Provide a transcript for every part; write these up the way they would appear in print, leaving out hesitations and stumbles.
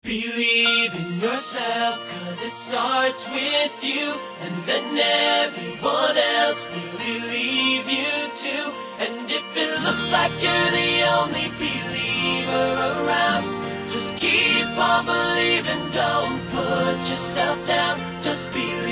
Believe in yourself, cause it starts with you, and then everyone else will believe you too. And if it looks like you're the only believer around, just keep on believing, don't put yourself down, just believe.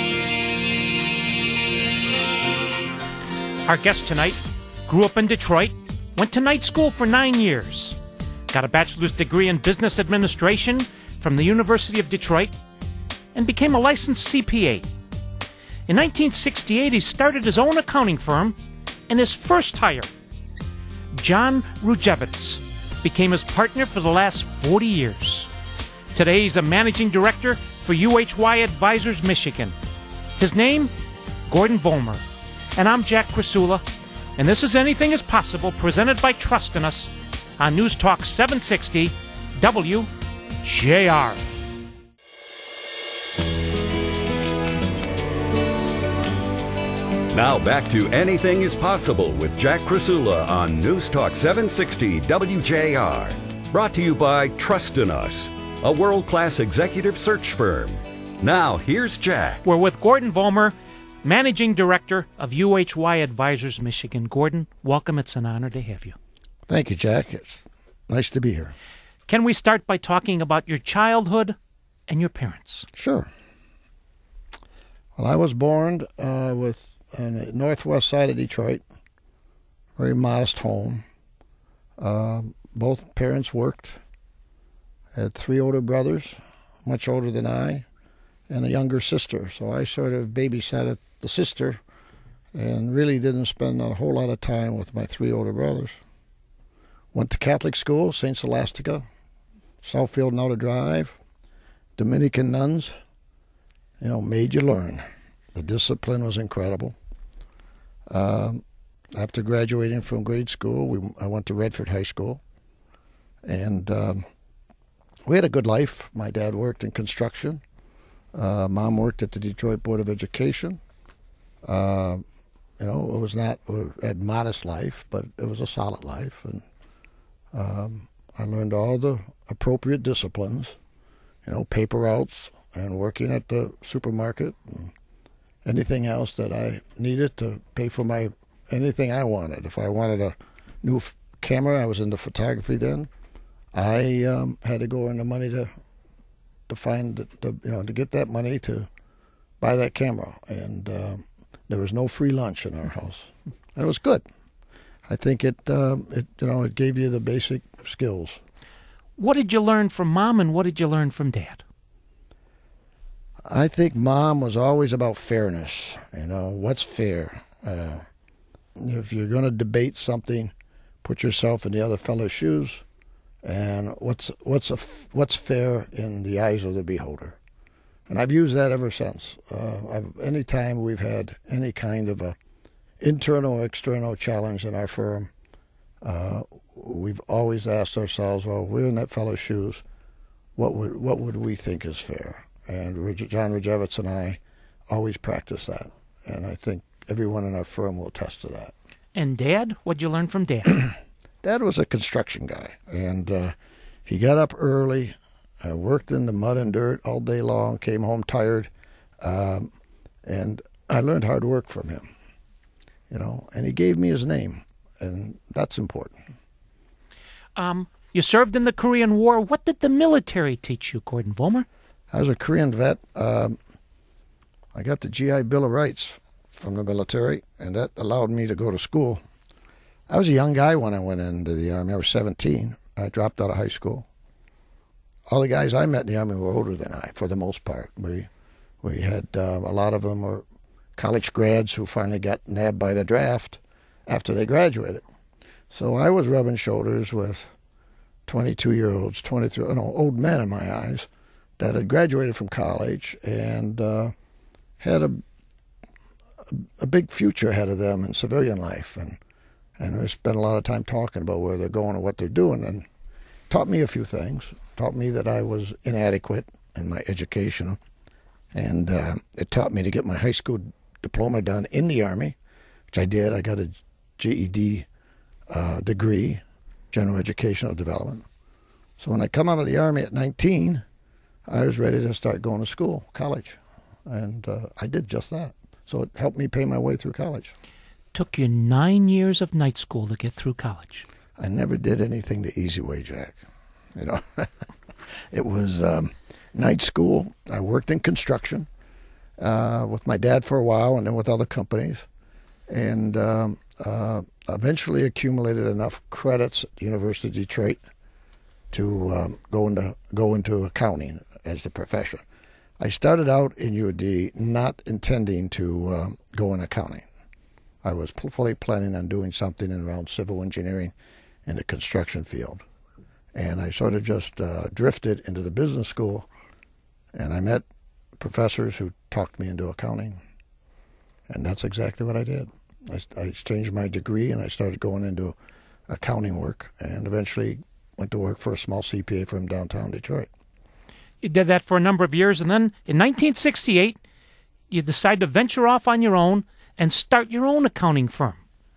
Our guest tonight grew up in Detroit, went to night school for 9 years. Got a bachelor's degree in business administration from the University of Detroit, and became a licensed CPA. In 1968, he started his own accounting firm, and his first hire, John Rujevitz, became his partner for the last 40 years. Today, he's a managing director for UHY Advisors Michigan. His name, Gordon Vollmer. And I'm Jack Krasula, and this is Anything is Possible, presented by Trust in Us, on News Talk 760 WJR. Now back to Anything is Possible with Jack Krasula on News Talk 760 WJR. Brought to you by Trust in Us, a world-class executive search firm. Now, here's Jack. We're with Gordon Vollmer, Managing Director of UHY Advisors Michigan. Gordon, welcome. It's an honor to have you. Thank you, Jack. It's nice to be here. Can we start by talking about your childhood and your parents? Sure. Well, I was born on the northwest side of Detroit, very modest home. Both parents worked. I had 3 older brothers, much older than I, and a younger sister. So I sort of babysat the sister and really didn't spend a whole lot of time with my 3 older brothers. Went to Catholic school, St. Scholastica, Southfield and Outer Drive, Dominican nuns. Made you learn. The discipline was incredible. After graduating from grade school, I went to Redford High School. And we had a good life. My dad worked in construction. Mom worked at the Detroit Board of Education. It was not a modest life, but it was a solid life. And I learned all the appropriate disciplines, paper routes and working at the supermarket and anything else that I needed to pay for anything I wanted. If I wanted a new camera, I was into photography then. I had to go earn the money to get that money to buy that camera. And there was no free lunch in our house. And it was good. I think it gave you the basic skills. What did you learn from Mom and what did you learn from Dad? I think Mom was always about fairness. What's fair? If you're going to debate something, put yourself in the other fellow's shoes, and what's fair in the eyes of the beholder. And I've used that ever since. Any time we've had any kind of a internal or external challenge in our firm, we've always asked ourselves, well, we're in that fellow's shoes, what would we think is fair? And John Rujevitz and I always practice that, and I think everyone in our firm will attest to that. And Dad? What'd you learn from Dad? Dad was a construction guy, and he got up early, worked in the mud and dirt all day long, came home tired, and I learned hard work from him. And he gave me his name, and that's important. You served in the Korean War. What did the military teach you, Gordon Vollmer? I was a Korean vet. I got the GI Bill of Rights from the military, and that allowed me to go to school. I was a young guy when I went into the Army. I was 17. I dropped out of high school. All the guys I met in the Army were older than I, for the most part. We had a lot of them were college grads who finally got nabbed by the draft after they graduated. So I was rubbing shoulders with 22-year-olds, 23, old men in my eyes, that had graduated from college and had a big future ahead of them in civilian life. And we spent a lot of time talking about where they're going and what they're doing, and taught me a few things. Taught me that I was inadequate in my education, and it taught me to get my high school diploma done in the Army, which I did. I got a GED degree, General Educational Development. So when I come out of the Army at 19, I was ready to start going to school, college. And I did just that. So it helped me pay my way through college. Took you 9 years of night school to get through college. I never did anything the easy way, Jack. You know, it was night school. I worked in construction with my dad for a while and then with other companies. And eventually accumulated enough credits at the University of Detroit to go into accounting as the profession. I started out in UD not intending to go in accounting. I was fully planning on doing something around civil engineering in the construction field. And I sort of just drifted into the business school, and I met professors who talked me into accounting. And that's exactly what I did. I changed my degree, and I started going into accounting work, and eventually went to work for a small CPA firm downtown Detroit. You did that for a number of years, and then in 1968, you decided to venture off on your own and start your own accounting firm.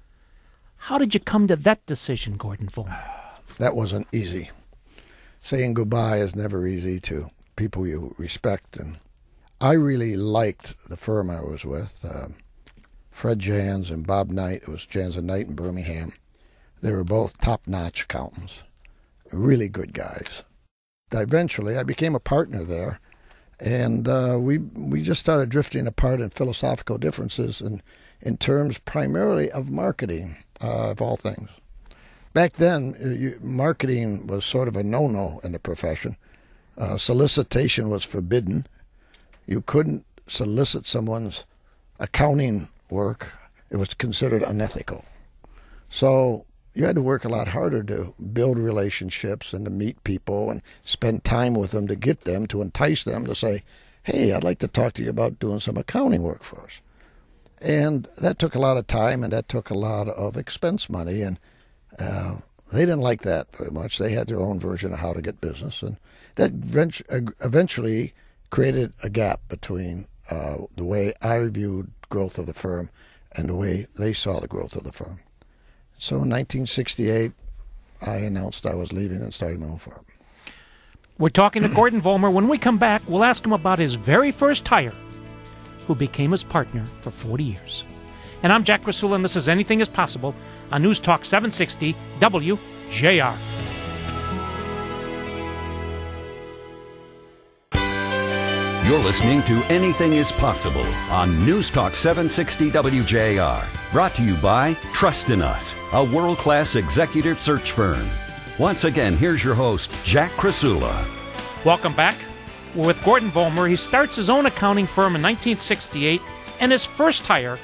How did you come to that decision, Gordon Vollmer? That wasn't easy. Saying goodbye is never easy to people you respect, and I really liked the firm I was with. Fred Jans and Bob Knight. It was Jans and Knight in Birmingham. They were both top-notch accountants, really good guys. Eventually, I became a partner there, and we just started drifting apart in philosophical differences and in terms primarily of marketing, of all things. Back then, marketing was sort of a no-no in the profession. Solicitation was forbidden. You couldn't solicit someone's accounting work. It was considered unethical. So you had to work a lot harder to build relationships and to meet people and spend time with them to get them, to entice them to say, hey, I'd like to talk to you about doing some accounting work for us. And that took a lot of time, and that took a lot of expense money, and they didn't like that very much. They had their own version of how to get business, and that eventually created a gap between the way I viewed growth of the firm and the way they saw the growth of the firm. So in 1968, I announced I was leaving and starting my own firm. We're talking to Gordon Vollmer. When we come back, we'll ask him about his very first hire, who became his partner for 40 years. And I'm Jack Krasula, and this is Anything is Possible on News Talk 760 WJR. You're listening to Anything is Possible on News Talk 760 WJR. Brought to you by Trust in Us, a world-class executive search firm. Once again, here's your host, Jack Krasula. Welcome back. We're with Gordon Vollmer. He starts his own accounting firm in 1968, and his first hire,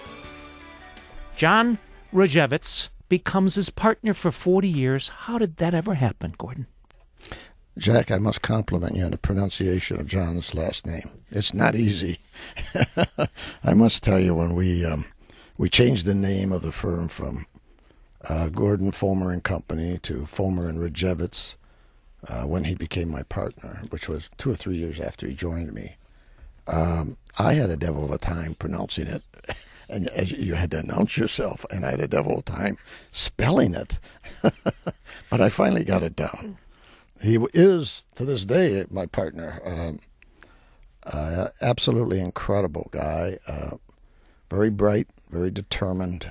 John Rajevitz, becomes his partner for 40 years. How did that ever happen, Gordon? Jack, I must compliment you on the pronunciation of John's last name. It's not easy. I must tell you, when we changed the name of the firm from Gordon Vollmer and Company to Vollmer and Rajevitz when he became my partner, which was 2 or 3 years after he joined me, I had a devil of a time pronouncing it. And as you had to announce yourself, and I had a devil of a time spelling it. But I finally got it down. He is, to this day, my partner. Absolutely incredible guy. Very bright, very determined,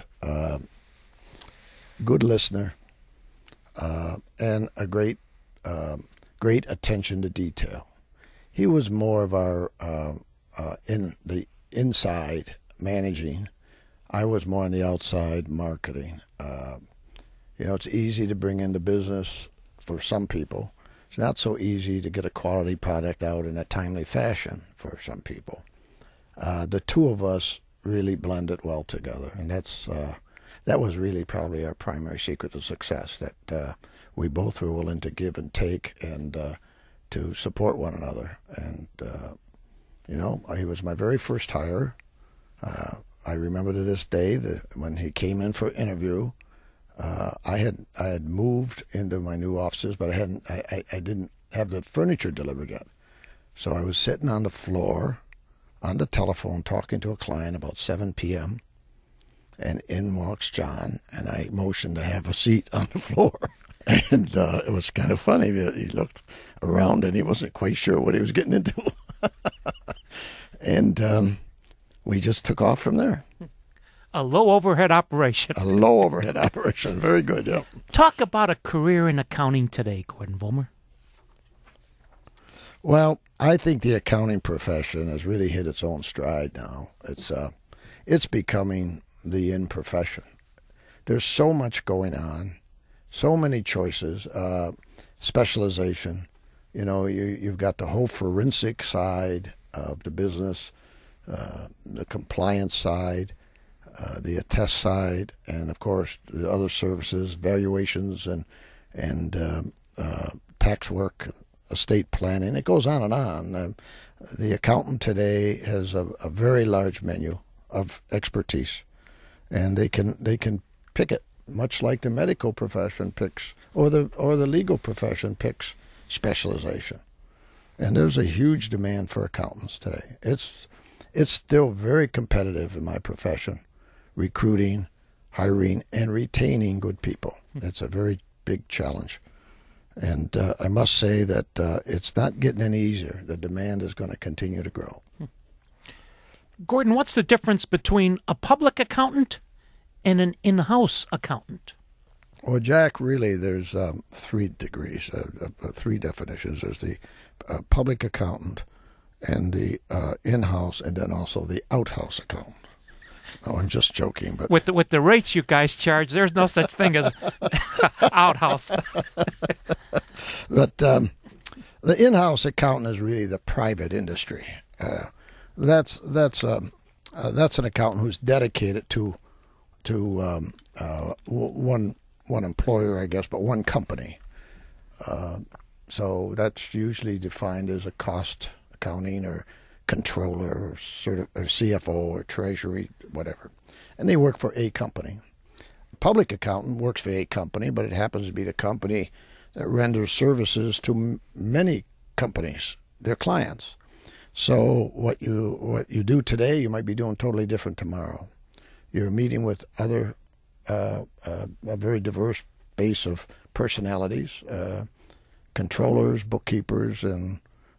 good listener, and a great attention to detail. He was more of our in the inside managing. I was more on the outside marketing. It's easy to bring into business for some people. It's not so easy to get a quality product out in a timely fashion for some people. The two of us really blended well together, and that was really probably our primary secret of success, that we both were willing to give and take and to support one another. And, he was my very first hire. I remember to this day that when he came in for interview, I had moved into my new offices, but I didn't have the furniture delivered yet. So I was sitting on the floor, on the telephone, talking to a client about 7 p.m., and in walks John, and I motioned to have a seat on the floor. And it was kind of funny. He looked around and he wasn't quite sure what he was getting into. And we just took off from there. A low overhead operation. A low overhead operation. Very good, yeah. Talk about a career in accounting today, Gordon Vollmer. Well, I think the accounting profession has really hit its own stride now. It's becoming the in profession. There's so much going on, so many choices, specialization. You know, you've got the whole forensic side of the business, the compliance side, the attest side, and of course the other services, valuations, and tax work, estate planning. It goes on and on. The accountant today has a very large menu of expertise, and they can pick it, much like the medical profession picks, or the legal profession picks specialization. And there's a huge demand for accountants today. It's still very competitive in my profession, recruiting, hiring, and retaining good people. It's a very big challenge. And I must say that it's not getting any easier. The demand is going to continue to grow. Gordon, what's the difference between a public accountant and an in-house accountant? Well, Jack, really, there's 3 degrees, 3 definitions. There's the public accountant and the in-house, and then also the out-house accountant. Oh, I'm just joking, but with the rates you guys charge, there's no such thing as outhouse. But the in-house accountant is really the private industry. That's an accountant who's dedicated to one employer, I guess, but one company. So that's usually defined as a cost accounting or controller or CFO or treasury, whatever. And they work for a company. A public accountant works for a company, but it happens to be the company that renders services to many companies, their clients. So what you do today, you might be doing totally different tomorrow. You're meeting with other a very diverse base of personalities, controllers, bookkeepers, and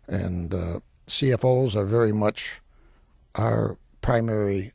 CFOs are very much our primary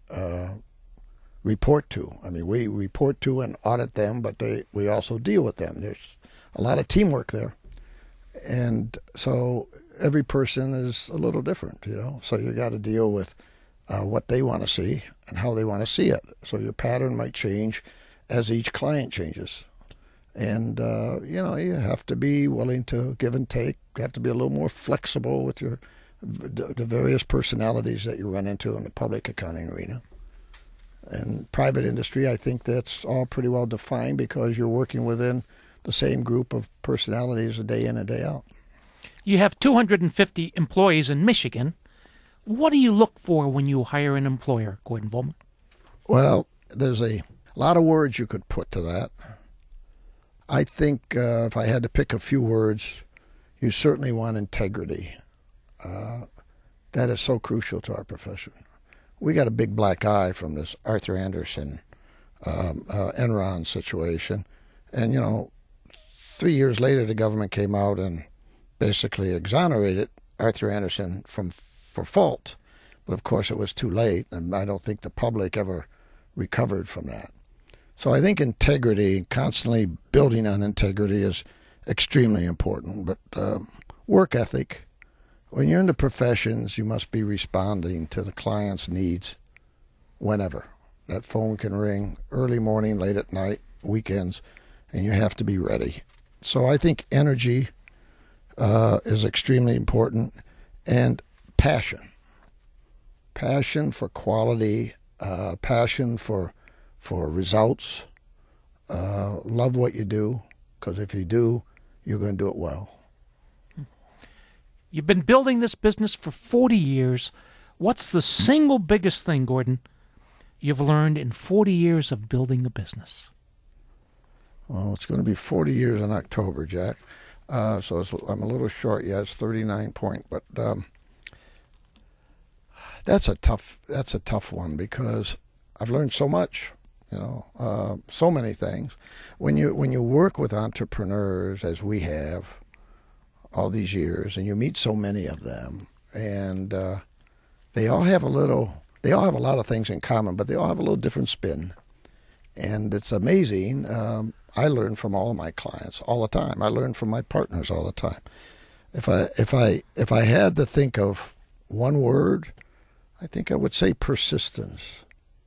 report to. I mean, we report to and audit them, but we also deal with them. There's a lot of teamwork there. And so every person is a little different, you know. So you got to deal with what they want to see and how they want to see it. So your pattern might change as each client changes. And, you know, you have to be willing to give and take. You have to be a little more flexible with the various personalities that you run into in the public accounting arena. And private industry, I think that's all pretty well defined because you're working within the same group of personalities a day in and day out. You have 250 employees in Michigan. What do you look for when you hire an employer, Gordon Vollmer? Well, there's a lot of words you could put to that. I think if I had to pick a few words, you certainly want integrity. That is so crucial to our profession. We got a big black eye from this Arthur Andersen Enron situation. And, you know, 3 years later, the government came out and basically exonerated Arthur Andersen for fault. But, of course, it was too late, and I don't think the public ever recovered from that. So I think integrity, constantly building on integrity, is extremely important. But work ethic, when you're in the professions, you must be responding to the client's needs whenever. That phone can ring early morning, late at night, weekends, and you have to be ready. So I think energy is extremely important, and passion. Passion for quality, passion for results. Love what you do, because if you do, you're going to do it well. You've been building this business for 40 years. What's the single biggest thing, Gordon, you've learned in 40 years of building a business? Well, it's going to be 40 years in October, Jack. So I'm a little short. Yeah, it's 39 point, but that's a tough one because I've learned so much. So many things. When you work with entrepreneurs, as we have all these years, and you meet so many of them, and they all have a lot of things in common, but they all have a little different spin. And it's amazing. I learn from all of my clients all the time. I learn from my partners all the time. If I had to think of one word, I think I would say persistence.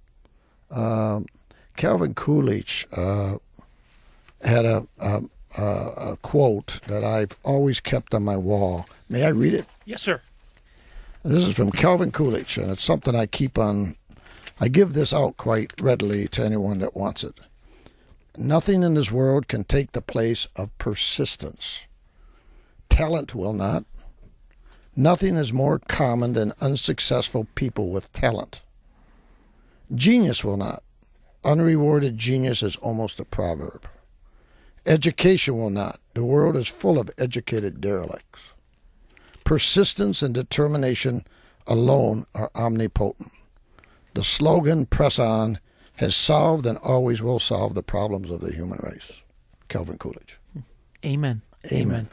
Calvin Coolidge had a quote that I've always kept on my wall. May I read it? Yes, sir. This is from Calvin Coolidge, and it's something I keep on. I give this out quite readily to anyone that wants it. Nothing in this world can take the place of persistence. Talent will not. Nothing is more common than unsuccessful people with talent. Genius will not. Unrewarded genius is almost a proverb. Education will not. The world is full of educated derelicts. Persistence and determination alone are omnipotent. The slogan, "Press On," has solved and always will solve the problems of the human race. Calvin Coolidge. Amen. Amen.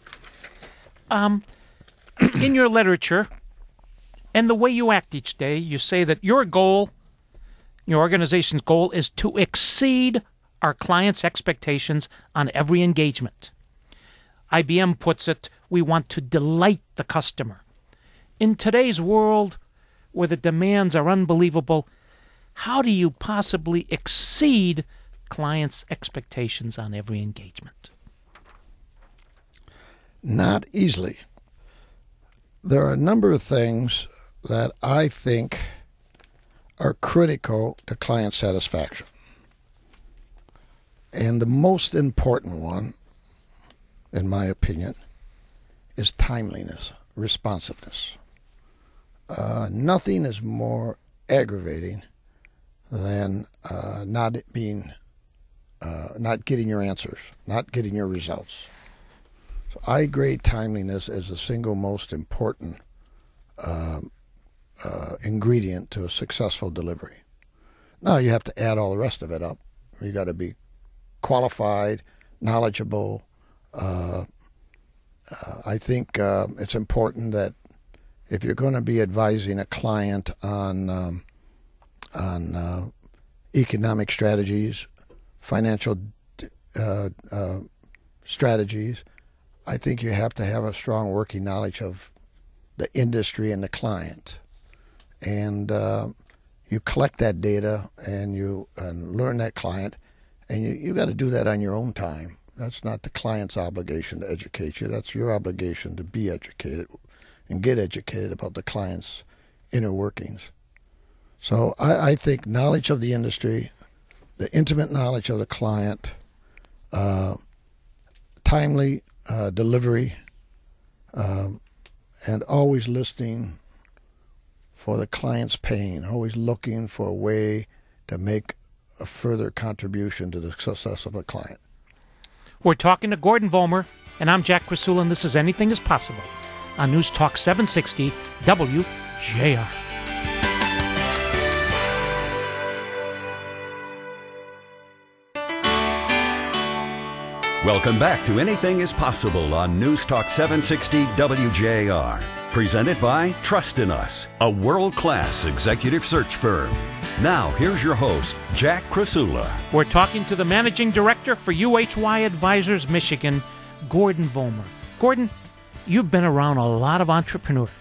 In your literature and the way you act each day, you say that your organization's goal, is to exceed our clients' expectations on every engagement. IBM puts it, we want to delight the customer. In today's world, where the demands are unbelievable, how do you possibly exceed clients' expectations on every engagement? Not easily. There are a number of things that I think are critical to client satisfaction. And the most important one, in my opinion, is timeliness, responsiveness. Nothing is more aggravating than not getting your answers, not getting your results. So I grade timeliness as the single most important ingredient to a successful delivery. Now you have to add all the rest of it up. You got to be qualified, knowledgeable. I think it's important that if you're going to be advising a client on economic strategies, financial strategies, I think you have to have a strong working knowledge of the industry and the client. And you collect that data and you learn that client, and you got to do that on your own time. That's not the client's obligation to educate you. That's your obligation to be educated and get educated about the client's inner workings. So I think knowledge of the industry, the intimate knowledge of the client, timely delivery, and always listening for the client's pain, always looking for a way to make a further contribution to the success of the client. We're talking to Gordon Vollmer, and I'm Jack Krasula, and this is Anything is Possible on News Talk 760 WJR. Welcome back to Anything is Possible on News Talk 760 WJR. Presented by Trust in Us, a world-class executive search firm. Now, here's your host, Jack Krasula. We're talking to the Managing Director for UHY Advisors Michigan, Gordon Vollmer. Gordon, you've been around a lot of entrepreneurs.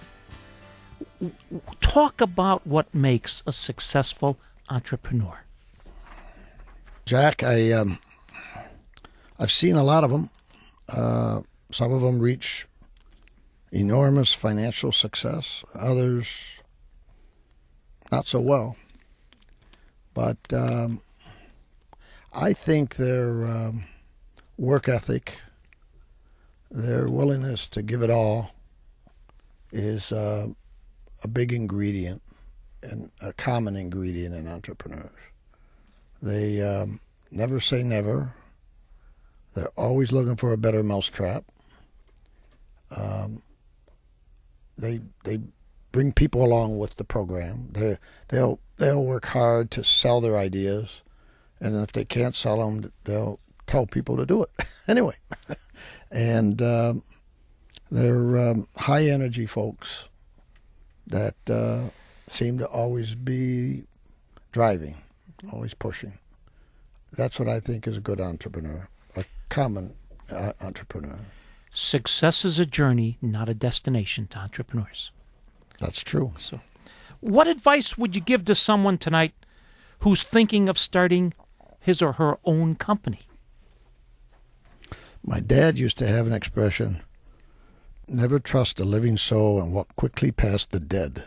Talk about what makes a successful entrepreneur. Jack, I've seen a lot of them. Some of them reach enormous financial success. Others, not so well. But I think their work ethic, their willingness to give it all is a big ingredient and a common ingredient in entrepreneurs. They never say never. They're always looking for a better mousetrap. They bring people along with the program. They'll work hard to sell their ideas and if they can't sell them, they'll tell people to do it anyway. And they're high energy folks that seem to always be driving, always pushing. That's what I think is a good entrepreneur, a common entrepreneur. Success is a journey, not a destination to entrepreneurs. That's true. So, what advice would you give to someone tonight who's thinking of starting his or her own company? My dad used to have an expression, never trust a living soul and walk quickly past the dead.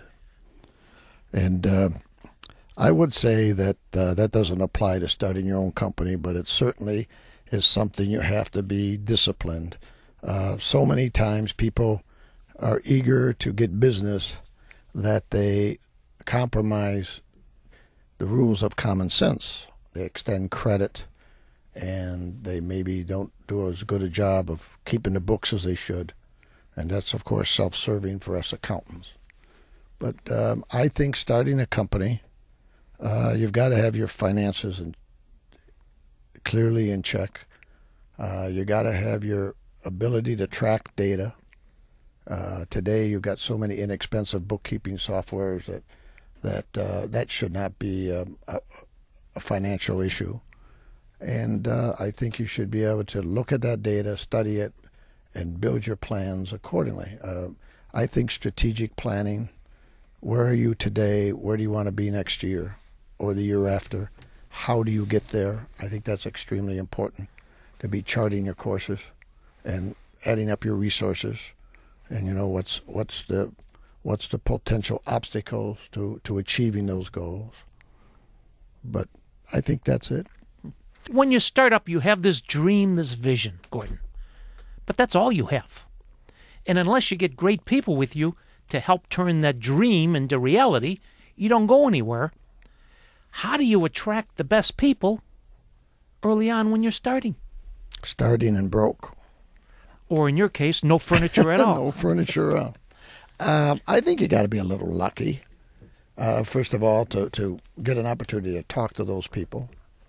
And I would say that that doesn't apply to starting your own company, but it certainly is something you have to be disciplined. So many times people are eager to get business that they compromise the rules of common sense. They extend credit, and they maybe don't do as good a job of keeping the books as they should. And that's, of course, self-serving for us accountants. But I think starting a company, you've got to have your finances clearly in check. You got to have your ability to track data. Today, you've got so many inexpensive bookkeeping softwares that should not be a financial issue. And I think you should be able to look at that data, study it, and build your plans accordingly. I think strategic planning, where are you today? Where do you want to be next year or the year after? How do you get there? I think that's extremely important, to be charting your courses and adding up your resources, and you know what's the potential obstacles to achieving those goals. But I think that's it. When you start up, you have this dream, this vision, Gordon. But that's all you have. And unless you get great people with you to help turn that dream into reality, you don't go anywhere. How do you attract the best people early on when you're starting? Starting and broke. Or in your case, no furniture at all. No furniture at all. I think you got to be a little lucky, first of all, to get an opportunity to talk to those people.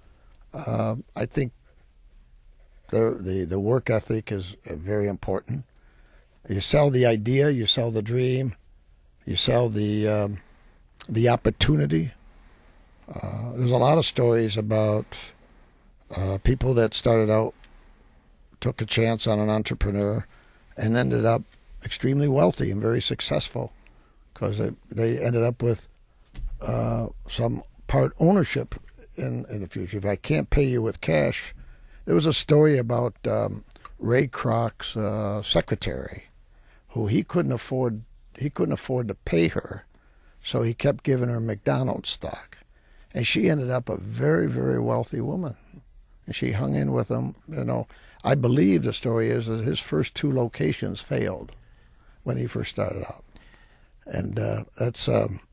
I think the work ethic is very important. You sell the idea, you sell the dream, you sell the opportunity. There's a lot of stories about people that started out, took a chance on an entrepreneur, and ended up extremely wealthy and very successful because they ended up with some part ownership in the future. If I can't pay you with cash, there was a story about Ray Kroc's secretary, who he couldn't afford to pay her, so he kept giving her McDonald's stock, and she ended up a very, very wealthy woman, and she hung in with him. You know, I believe the story is that his first 2 locations failed when he first started out, and that's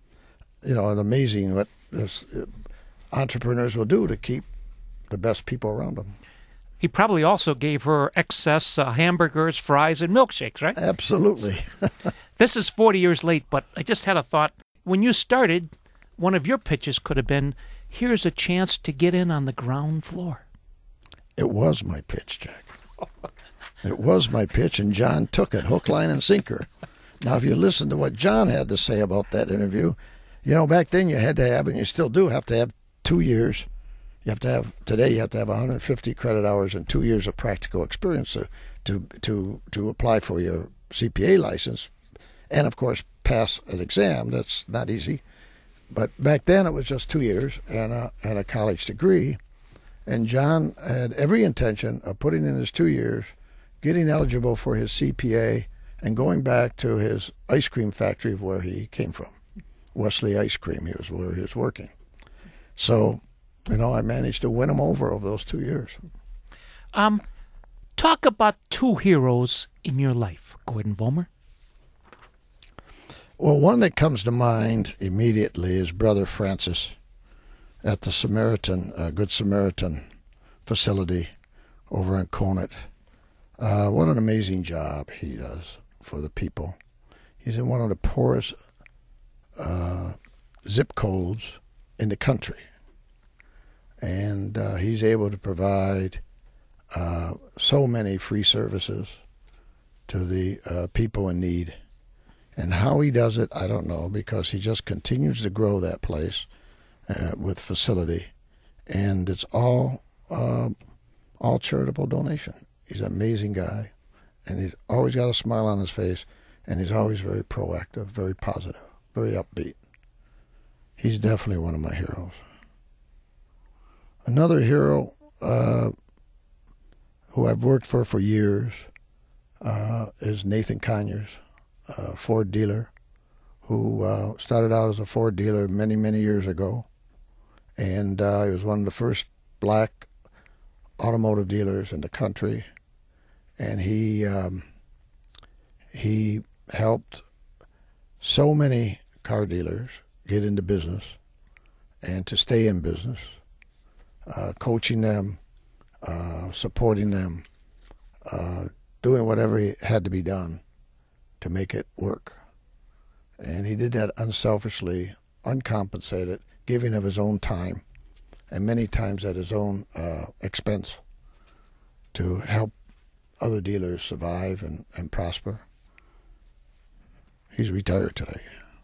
amazing what entrepreneurs will do to keep the best people around them. He probably also gave her excess hamburgers, fries, and milkshakes, right? Absolutely. This is 40 years late, but I just had a thought. When you started, one of your pitches could have been, here's a chance to get in on the ground floor. It was my pitch, Jack. It was my pitch, and John took it, hook, line, and sinker. Now, if you listen to what John had to say about that interview, you know, back then you had to have, and you still do have to have 2 years. Today you have to have 150 credit hours and 2 years of practical experience to apply for your CPA license, and of course pass an exam. That's not easy, but back then it was just 2 years and a college degree. And John had every intention of putting in his 2 years, getting eligible for his CPA, and going back to his ice cream factory of where he came from, Wesley Ice Cream. He was where he was working. So, you know, I managed to win him over those 2 years. Talk about 2 heroes in your life, Gordon Vollmer. Well, one that comes to mind immediately is Brother Francis at the Good Samaritan facility over in Conant. What an amazing job he does for the people. He's in one of the poorest zip codes in the country. and he's able to provide so many free services to the people in need. And how he does it, I don't know, because he just continues to grow that place with facility, and it's all charitable donation. He's an amazing guy, and he's always got a smile on his face, and he's always very proactive, very positive, very upbeat. He's definitely one of my heroes. Another hero who I've worked for years is Nathan Conyers, a Ford dealer who started out as a Ford dealer many, many years ago. And he was one of the first black automotive dealers in the country. And he helped so many car dealers get into business and to stay in business, coaching them, supporting them, doing whatever had to be done to make it work. And he did that unselfishly, uncompensated, giving of his own time, and many times at his own expense, to help other dealers survive and prosper. He's retired today.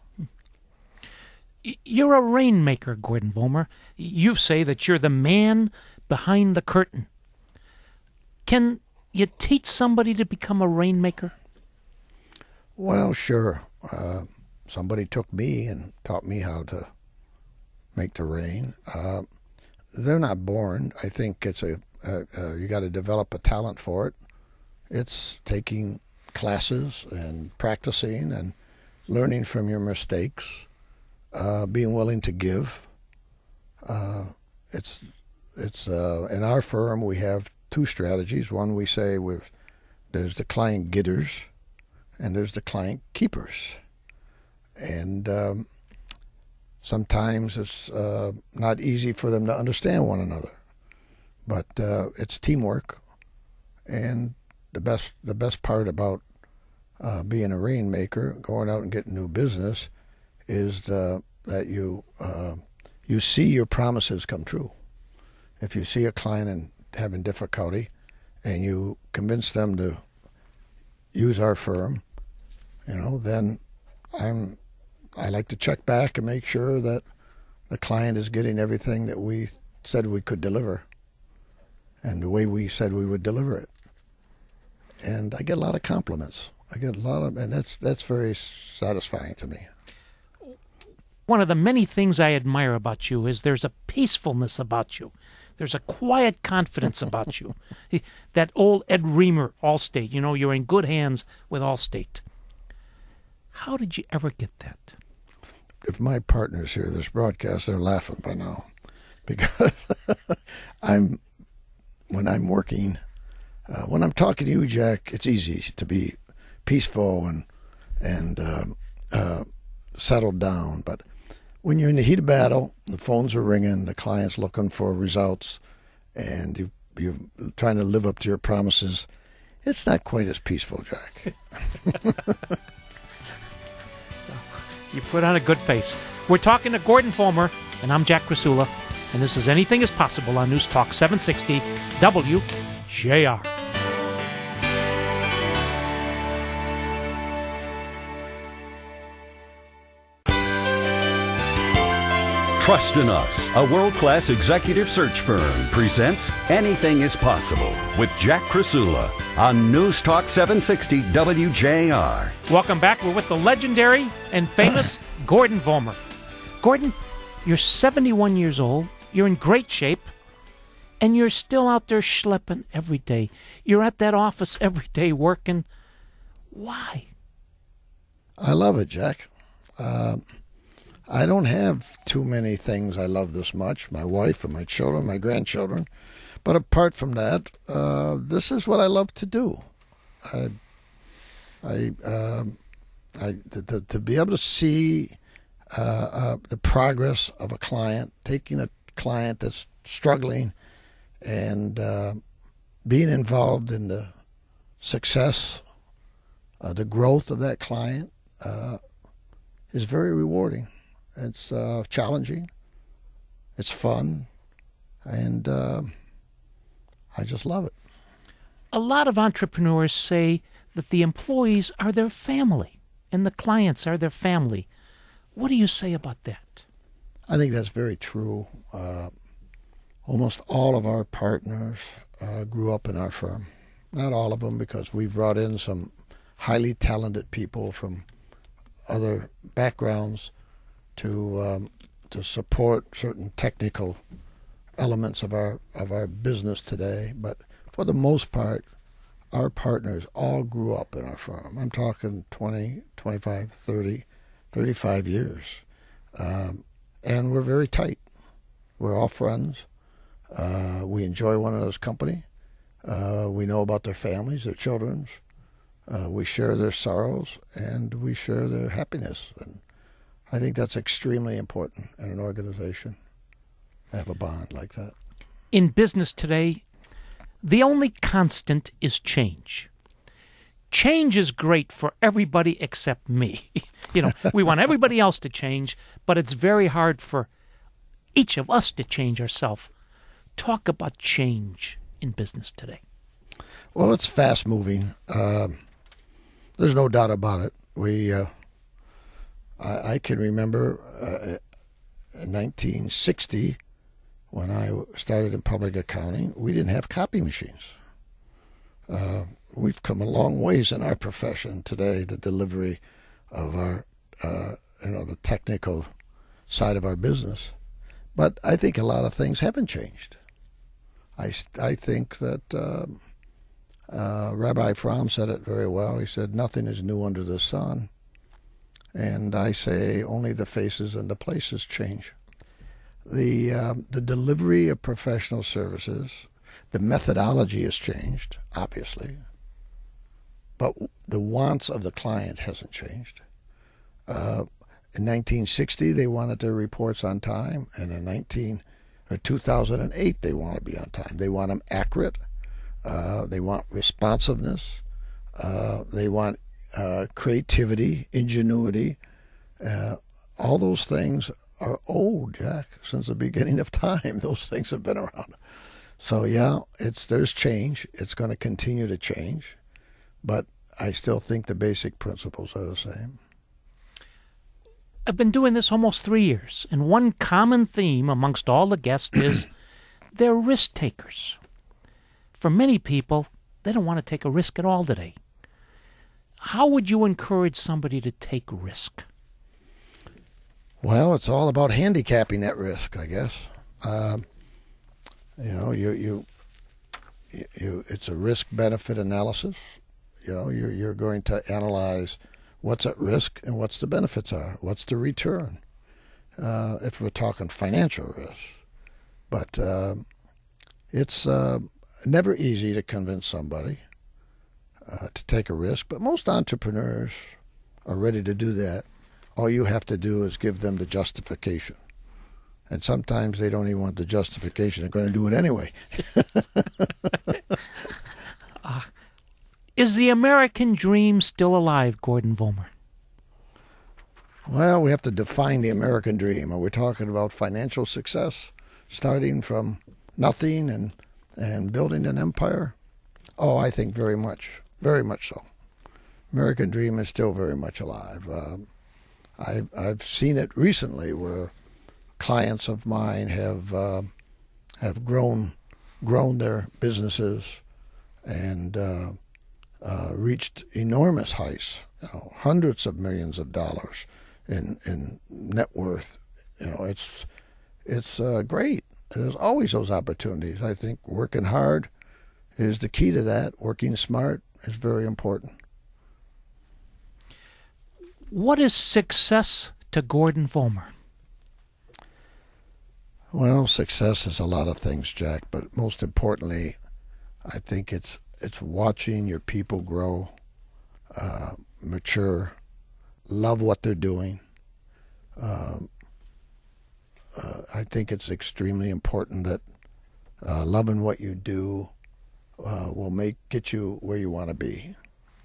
You're a rainmaker, Gordon Vollmer. You say that you're the man behind the curtain. Can you teach somebody to become a rainmaker? Well, sure. Somebody took me and taught me how to make the rain. They're not born. I think it's you got to develop a talent for it. It's taking classes and practicing and learning from your mistakes, being willing to give. It's in our firm we have two strategies. One, we say there's the client getters and there's the client keepers. And sometimes it's not easy for them to understand one another, but it's teamwork. And the best part about being a rainmaker, going out and getting new business, is that you see your promises come true. If you see a client having difficulty, and you convince them to use our firm, then I like to check back and make sure that the client is getting everything that we said we could deliver, and the way we said we would deliver it. And I get a lot of compliments. And that's very satisfying to me. One of the many things I admire about you is there's a peacefulness about you. There's a quiet confidence about you. That old Ed Reamer, Allstate, you're in good hands with Allstate. How did you ever get that? If my partners hear this broadcast, they're laughing by now, because when I'm working, when I'm talking to you, Jack, it's easy to be peaceful and settled down. But when you're in the heat of battle, the phones are ringing, the client's looking for results, and you're trying to live up to your promises, it's not quite as peaceful, Jack. You put on a good face. We're talking to Gordon Vollmer, and I'm Jack Krasula, and this is Anything is Possible on News Talk 760 WJR. Trust in Us, a world-class executive search firm, presents Anything is Possible with Jack Krasula on News Talk 760 WJR. Welcome back. We're with the legendary and famous Gordon Vollmer. Gordon, you're 71 years old, you're in great shape, and you're still out there schlepping every day. You're at that office every day working. Why? I love it, Jack. I don't have too many things I love this much. My wife and my children, my grandchildren. But apart from that, this is what I love to do. To be able to see the progress of a client, taking a client that's struggling and being involved in the success, the growth of that client is very rewarding. It's challenging. It's fun. and I just love it. A lot of entrepreneurs say that the employees are their family and the clients are their family. What do you say about that? I think that's very true. Almost all of our partners grew up in our firm. Not all of them, because we've brought in some highly talented people from other backgrounds to support certain technical elements of our business today. But for the most part, our partners all grew up in our firm. I'm talking 20, 25, 30, 35 years. And we're very tight. We're all friends. We enjoy one another's company. We know about their families, their children. We share their sorrows, and we share their happiness. And I think that's extremely important in an organization, to have a bond like that. In business today, the only constant is change. Change is great for everybody except me. We want everybody else to change, but it's very hard for each of us to change ourselves. Talk about change in business today. Well, it's fast moving. There's no doubt about it. I can remember in 1960, when I started in public accounting, we didn't have copy machines. We've come a long ways in our profession today. The delivery of our, the technical side of our business. But I think a lot of things haven't changed. I think that Rabbi Fromm said it very well. He said, "Nothing is new under the sun." And I say only the faces and the places change. The delivery of professional services, the methodology has changed, obviously, but the wants of the client hasn't changed. In 1960, they wanted their reports on time, and in 2008, they want to be on time. They want them accurate. They want responsiveness. They want creativity, ingenuity. All those things are old, Jack, since the beginning of time. Those things have been around. So yeah, there's change. It's going to continue to change, but I still think the basic principles are the same. I've been doing this almost 3 years, and one common theme amongst all the guests is they're risk takers. For many people, they don't want to take a risk at all today. How would you encourage somebody to take risk? Well, it's all about handicapping that risk, I guess. It's a risk-benefit analysis. You're going to analyze what's at risk and what's the benefits are. What's the return? If we're talking financial risk, but it's never easy to convince somebody to take a risk. But most entrepreneurs are ready to do that. All you have to do is give them the justification. And sometimes they don't even want the justification. They're going to do it anyway. Is the American dream still alive, Gordon Vollmer? Well, we have to define the American dream. Are we talking about financial success, starting from nothing and building an empire? Oh, I think very much so. American dream is still very much alive. I've seen it recently where clients of mine have grown their businesses and reached enormous heights, hundreds of millions of dollars in net worth. It's great. There's always those opportunities. I think working hard is the key to that. Working smart is very important. What is success to Gordon Vollmer? Well, success is a lot of things, Jack, but most importantly, I think it's watching your people grow, mature, love what they're doing. I think it's extremely important that loving what you do will get you where you want to be.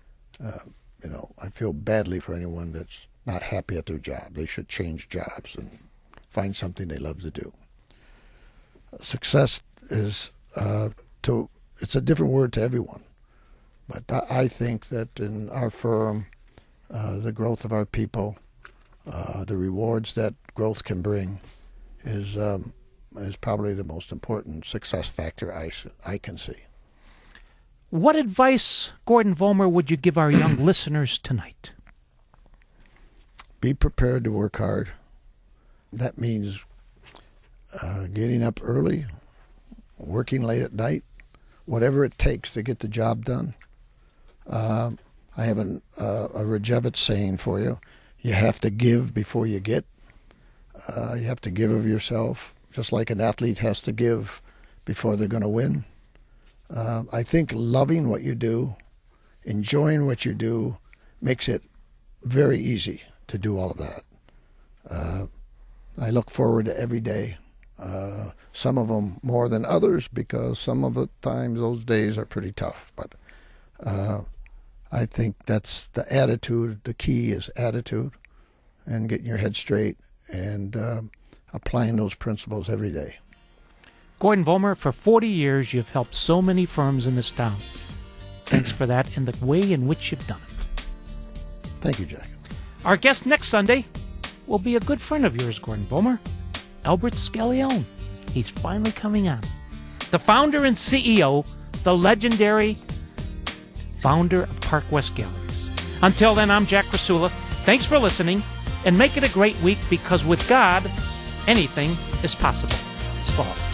I feel badly for anyone that's not happy at their job. They should change jobs and find something they love to do. Success is it's a different word to everyone. But I think that in our firm, the growth of our people, the rewards that growth can bring is probably the most important success factor I can see. What advice, Gordon Vollmer, would you give our young listeners tonight? Be prepared to work hard. That means getting up early, working late at night, whatever it takes to get the job done. I have a Rajevitz saying for you. You have to give before you get. You have to give of yourself, just like an athlete has to give before they're going to win. I think loving what you do, enjoying what you do, makes it very easy to do all of that. I look forward to every day. Some of them more than others, because some of the times those days are pretty tough. But I think that's the attitude. The key is attitude, and getting your head straight and applying those principles every day. Gordon Vollmer, for 40 years, you've helped so many firms in this town. Thanks for that and the way in which you've done it. Thank you, Jack. Our guest next Sunday will be a good friend of yours, Gordon Vollmer, Albert Scaglione. He's finally coming on. The founder and CEO, the legendary founder of Park West Galleries. Until then, I'm Jack Krasula. Thanks for listening, and make it a great week, because with God, anything is possible. So long.